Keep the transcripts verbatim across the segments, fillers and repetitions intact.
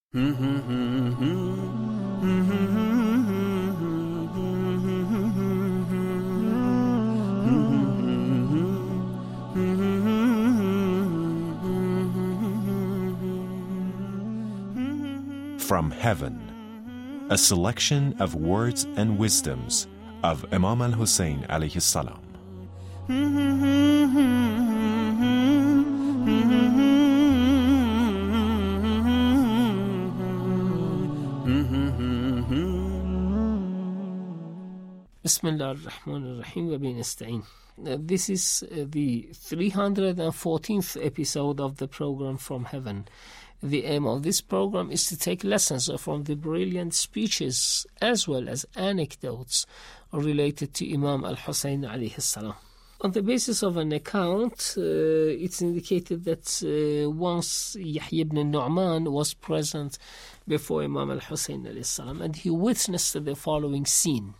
From Heaven, a selection of words and wisdoms of Imam al-Hussein alayhi salam. Bismillah ar-Rahman ar-Rahim wa bihi nasta'in. This is uh, the three hundred fourteenth episode of the program From Heaven. The aim of this program is to take lessons from the brilliant speeches as well as anecdotes related to Imam al-Hussein alayhi salam. On the basis of an account, uh, it's indicated that uh, once Yahya ibn Nu'man was present before Imam al-Hussein alayhi salam, and he witnessed the following scene.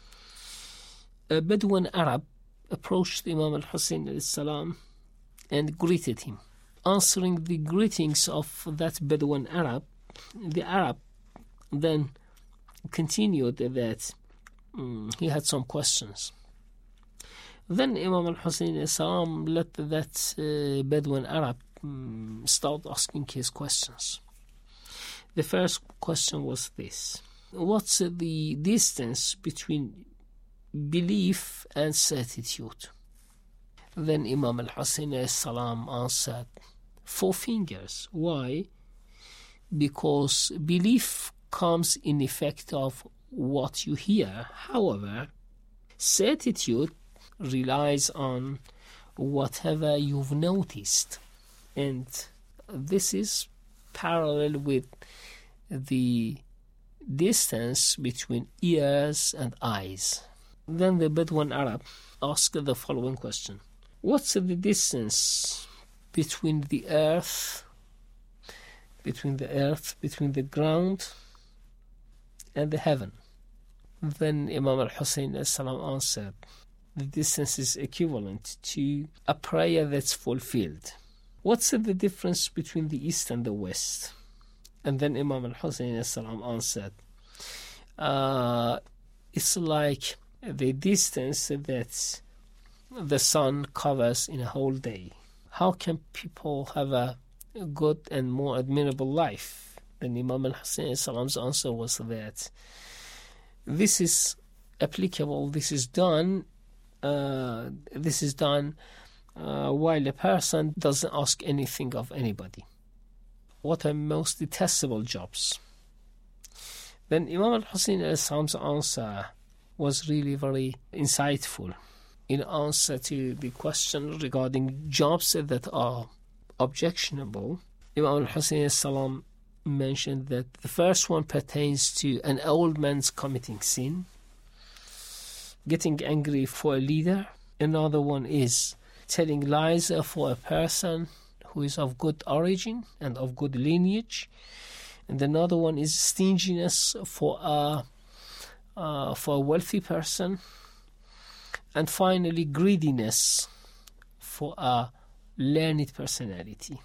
A Bedouin Arab approached Imam al-Hussein alayhi salam and greeted him. Answering the greetings of that Bedouin Arab, the Arab then continued that um, he had some questions. Then Imam al-Hussein alayhi salam let that uh, Bedouin Arab um, start asking his questions. The first question was this: what's the distance between belief and certitude? Then Imam al-Hussein alayhi salam answered, four fingers. Why? Because belief comes in effect of what you hear. However, certitude relies on whatever you've noticed. And this is parallel with the distance between ears and eyes. Then the Bedouin Arab asked the following question: what's the distance between the earth, between the earth, between the ground and the heaven? Then Imam al-Hussein answered, the distance is equivalent to a prayer that's fulfilled. What's the difference between the east and the west? And then Imam al-Hussein answered, uh, it's like the distance that the sun covers in a whole day. How can people have a good and more admirable life? Then Imam al-Hussein's answer was that this is applicable, this is done, uh, this is done uh, while a person doesn't ask anything of anybody. What are most detestable jobs? Then Imam al-Hussein's answer was really very insightful. In answer to the question regarding jobs that are objectionable, Imam al-Hussein salam mentioned that the first one pertains to an old man's committing sin, getting angry for a leader. Another one is telling lies for a person who is of good origin and of good lineage. And another one is stinginess for a, uh, for a wealthy person. And finally, greediness for a learned personality.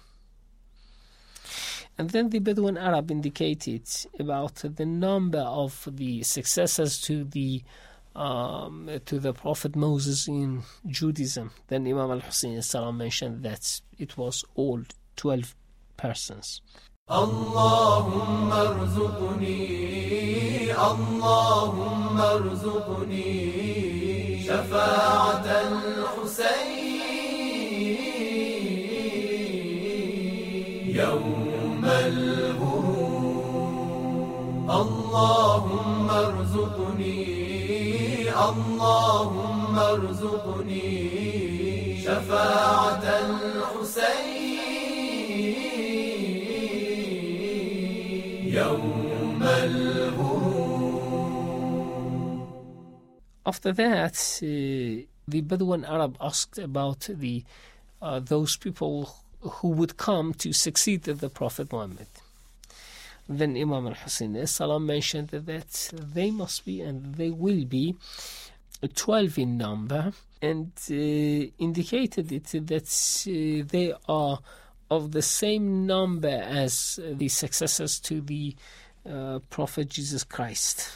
And then the Bedouin Arab indicated about the number of the successors to the um, to the Prophet Moses in Judaism. Then Imam al-Hussein salam mentioned that it was all twelve persons. Allahumma arzuqni, Allahumma arzuqni shafa'at al-Husayn yawm al-ghurub. Allahumma arzuqni, Allahumma arzuqni shafa'at al-Husayn. After that, uh, the Bedouin Arab asked about the uh, those people who would come to succeed the Prophet Muhammad. Then Imam al-Hussein salam mentioned that they must be and they will be twelve in number, and uh, indicated it that uh, they are of the same number as the successors to the uh, Prophet Jesus Christ.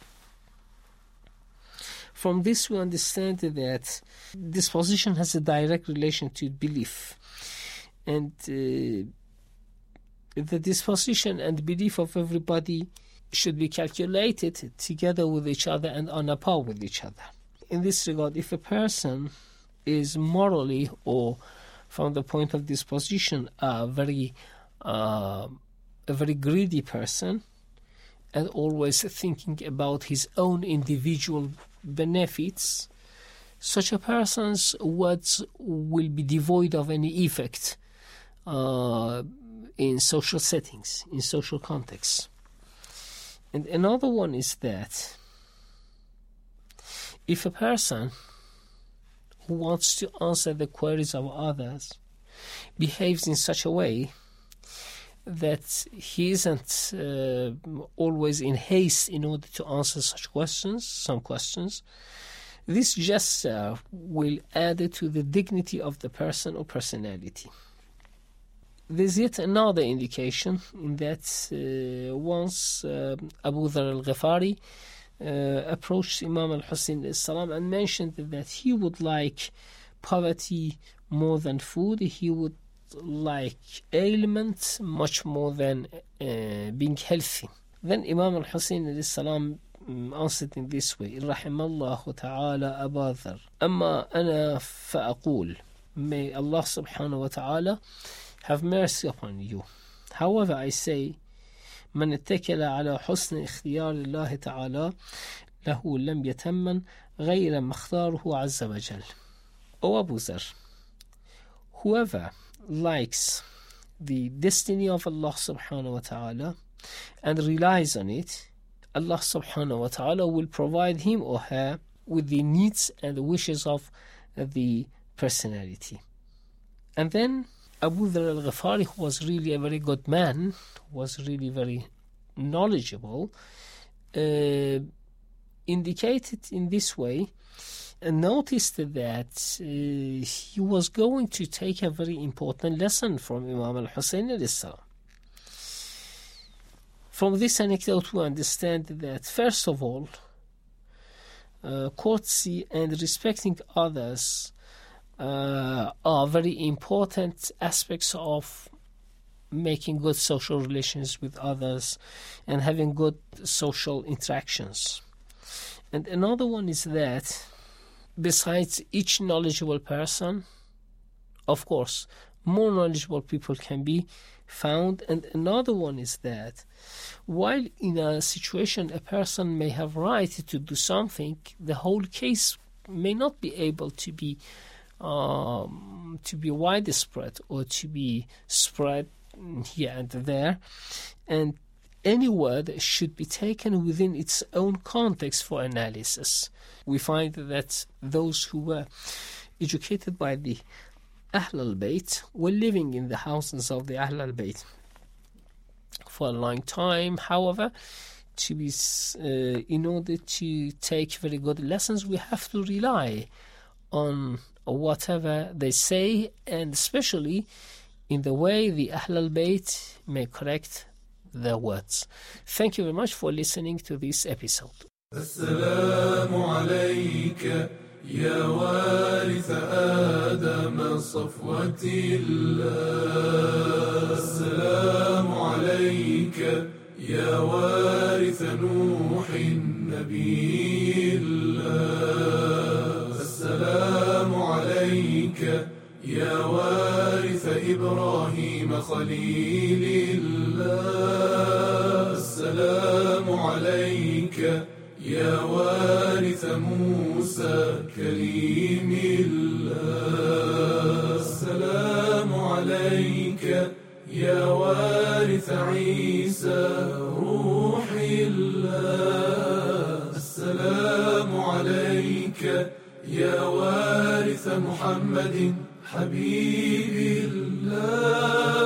From this we understand that disposition has a direct relation to belief, and uh, the disposition and belief of everybody should be calculated together with each other and on a par with each other. In this regard, if a person is morally or from the point of disposition a very uh, a very greedy person and always thinking about his own individual benefits, such a person's words will be devoid of any effect uh, in social settings, in social contexts. And another one is that if a person who wants to answer the queries of others behaves in such a way that he isn't uh, always in haste in order to answer such questions, some questions, this gesture will add to the dignity of the person or personality. There's yet another indication in that uh, once uh, Abu Dharr al-Ghifari uh, approached Imam al-Hussein salam and mentioned that he would like poverty more than food, he would like ailment much more than uh, being healthy. Then Imam al-Hussein salam answered in this way: رحم الله تعالى أبا ذر أما أنا فأقول, may Allah subhanahu wa ta'ala have mercy upon you. However, I say, من اتكل على حسن اختيار الله تعالى له لم يتمن غير ما اختاره عز وجل. O Abu Dharr, whoever likes the destiny of Allah subhanahu wa ta'ala and relies on it, Allah subhanahu wa ta'ala will provide him or her with the needs and the wishes of the personality. And then Abu Dharr al-Ghifari, who was really a very good man, was really very knowledgeable, uh, indicated in this way and noticed that uh, he was going to take a very important lesson from Imam al-Hussein alayhi salam. From this anecdote we understand that first of all, uh, courtesy and respecting others uh, are very important aspects of making good social relations with others and having good social interactions. And another one is that besides each knowledgeable person, of course, more knowledgeable people can be found. And another one is that while in a situation a person may have right to do something, the whole case may not be able to be um, to be widespread or to be spread here and there, and any word should be taken within its own context for analysis. We find that those who were educated by the Ahl al-Bayt were living in the houses of the Ahl al-Bayt for a long time. However, to be, uh, in order to take very good lessons, we have to rely on whatever they say, and especially in the way the Ahl al-Bayt may correct their words. Thank you very much for listening to this episode. السلام عليك يا وارث آدم صفوة الله. السلام عليك يا وارث نوح نبي الله. السلام عليك يا وارث إبراهيم خليل الله. السلام عليك يا وارث موسى كليم الله. السلام عليك يا وارث عيسى روح الله. السلام عليك يا وارث محمد حبيب الله.